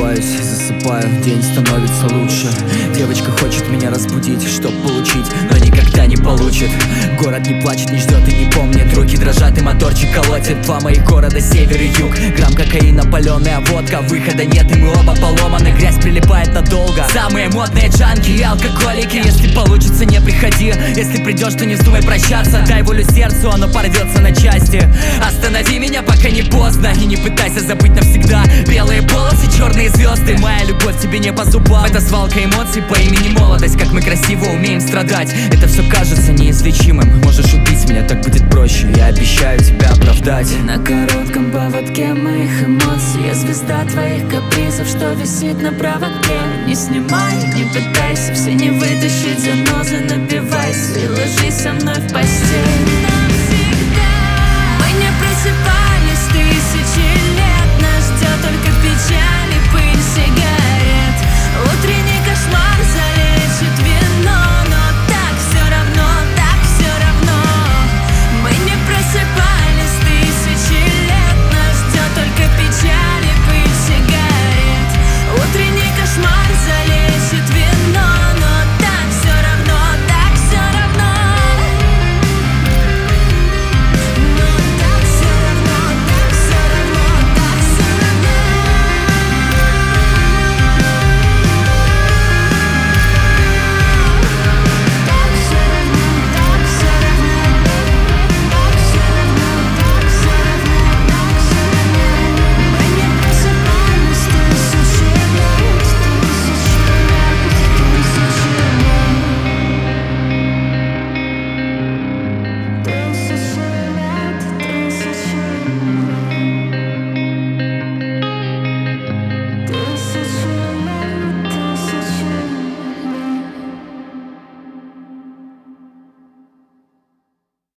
Просыпаюсь, засыпаю, день становится лучше. Девочка хочет меня разбудить, чтоб получить, но никогда не получит. Город не плачет, не ждет и не помнит. Руки дрожат и моторчик колотит. Два моих города, север и юг. Грамм кокаина, паленая водка. Выхода нет и мы оба поломаны. Грязь прилипает надолго. Самые модные джанки и алкоголики. Если получится, не приходи. Если придешь, то не вздумай прощаться. Дай волю сердцу, оно порвется на части. Останови меня, пока не поздно. И не пытайся забыть навсегда. Белые полосы, черные звезды. Моя любовь тебе не по зубам. Это свалка эмоций по имени молодость. Как мы красиво умеем страдать. Это все кажется неизлечимым. Можешь убить меня, так будет проще. Я обещаю тебя оправдать. Ты на коротком поводке моих эмоций. Я звезда твоих капризов, что висит на проводке. Не снимай, не пытайся, все не вытащить занозы. Набивайся и ложись со мной в постель.